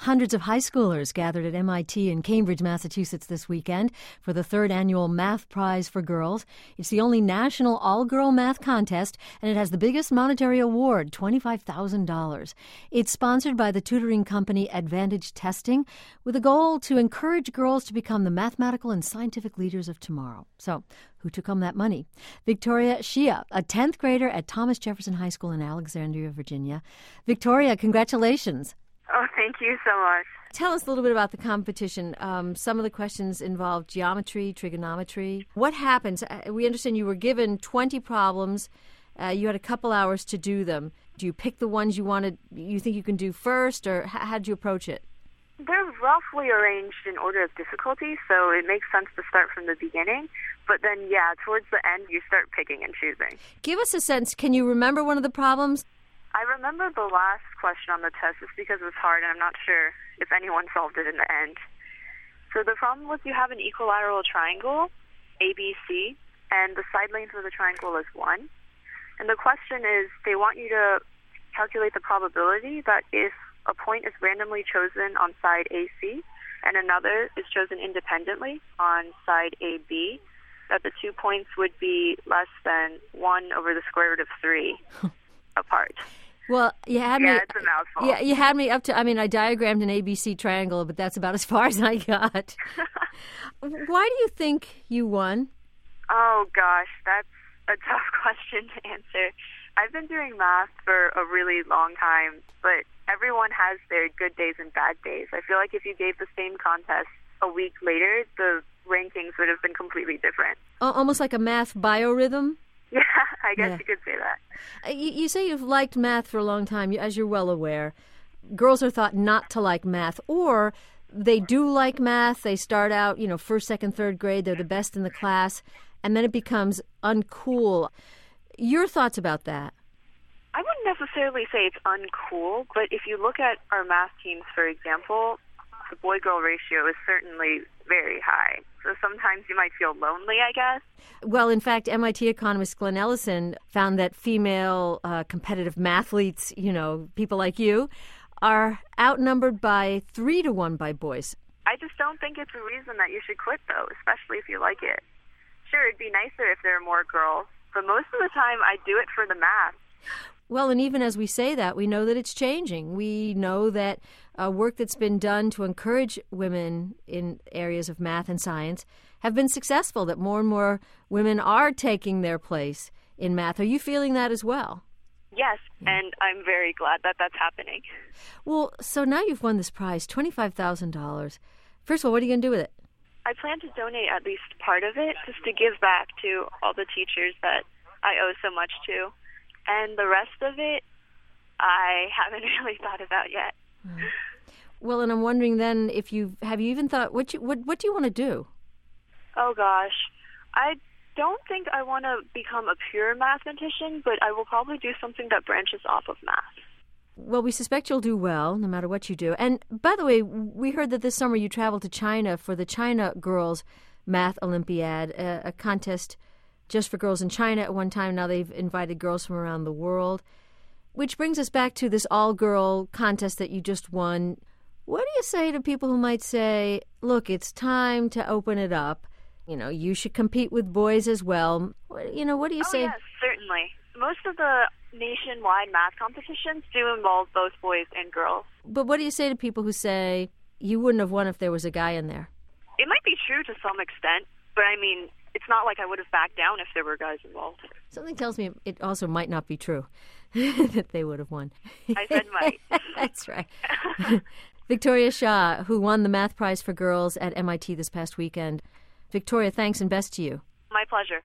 Hundreds of high schoolers gathered at MIT in Cambridge, Massachusetts this weekend for the third annual Math Prize for Girls. It's the only national all-girl math contest, and it has the biggest monetary award, $25,000. It's sponsored by the tutoring company Advantage Testing, with a goal to encourage girls to become the mathematical and scientific leaders of tomorrow. So, who took home that money? Victoria Shia, a 10th grader at Thomas Jefferson High School in Alexandria, Virginia. Victoria, congratulations. Oh, thank you so much. Tell us a little bit about the competition. Some of the questions involved geometry, trigonometry. What happens? We understand you were given 20 problems. You had a couple hours to do them. Do you pick the ones you think you can do first, or how did you approach it? They're roughly arranged in order of difficulty, so it makes sense to start from the beginning. But then, towards the end, you start picking and choosing. Give us a sense. Can you remember one of the problems? I remember the last question on the test just because it was hard, and I'm not sure if anyone solved it in the end. So the problem was you have an equilateral triangle, ABC, and the side length of the triangle is 1. And the question is, they want you to calculate the probability that if a point is randomly chosen on side AC and another is chosen independently on side AB, that the 2 points would be less than 1 over the square root of 3 apart. Well, you had me. Yeah, it's a mouthful. Yeah, you had me up to. I diagrammed an ABC triangle, but that's about as far as I got. Why do you think you won? Oh gosh, that's a tough question to answer. I've been doing math for a really long time, but everyone has their good days and bad days. I feel like if you gave the same contest a week later, the rankings would have been completely different. Almost like a math biorhythm? Yeah, I guess you could say that. You say you've liked math for a long time, as you're well aware. Girls are thought not to like math, or they do like math. They start out, first, second, third grade. They're the best in the class, and then it becomes uncool. Your thoughts about that? I wouldn't necessarily say it's uncool, but if you look at our math teams, for example, the boy-girl ratio is certainly very high. So sometimes you might feel lonely, I guess. Well, in fact, MIT economist Glenn Ellison found that female competitive mathletes, people like you, are outnumbered by 3-to-1 by boys. I just don't think it's a reason that you should quit, though, especially if you like it. Sure, it'd be nicer if there were more girls, but most of the time I do it for the math. Well, and even as we say that, we know that it's changing. We know that work that's been done to encourage women in areas of math and science have been successful, that more and more women are taking their place in math. Are you feeling that as well? Yes, and I'm very glad that that's happening. Well, so now you've won this prize, $25,000. First of all, what are you going to do with it? I plan to donate at least part of it just to give back to all the teachers that I owe so much to. And the rest of it, I haven't really thought about yet. Well, and I'm wondering then if have you even thought what do you want to do? Oh gosh, I don't think I want to become a pure mathematician, but I will probably do something that branches off of math. Well, we suspect you'll do well, no matter what you do. And by the way, we heard that this summer you traveled to China for the China Girls Math Olympiad, a contest just for girls in China at one time. Now they've invited girls from around the world, which brings us back to this all-girl contest that you just won. What do you say to people who might say, look, it's time to open it up? You should compete with boys as well. What do you say? Oh, yes, certainly. Most of the nationwide math competitions do involve both boys and girls. But what do you say to people who say you wouldn't have won if there was a guy in there? It might be true to some extent, but it's not like I would have backed down if there were guys involved. Something tells me it also might not be true that they would have won. I said might. That's right. Victoria Shah, who won the Math Prize for Girls at MIT this past weekend. Victoria, thanks and best to you. My pleasure.